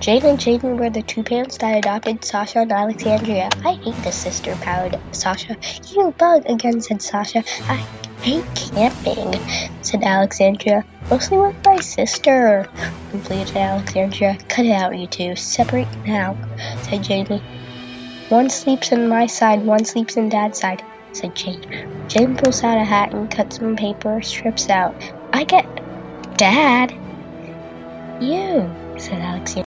Jane and Jaden were the two parents that adopted Sasha and Alexandria. I hate the sister powered Sasha. You bug again, said Sasha. I hate camping, said Alexandria. Mostly with my sister, completed Alexandria. Cut it out, you two. Separate now, said Jaden. One sleeps in my side, one sleeps in Dad's side, said Jane. Jane pulls out a hat and cuts some paper strips out. I get Dad. You, said Alexandria.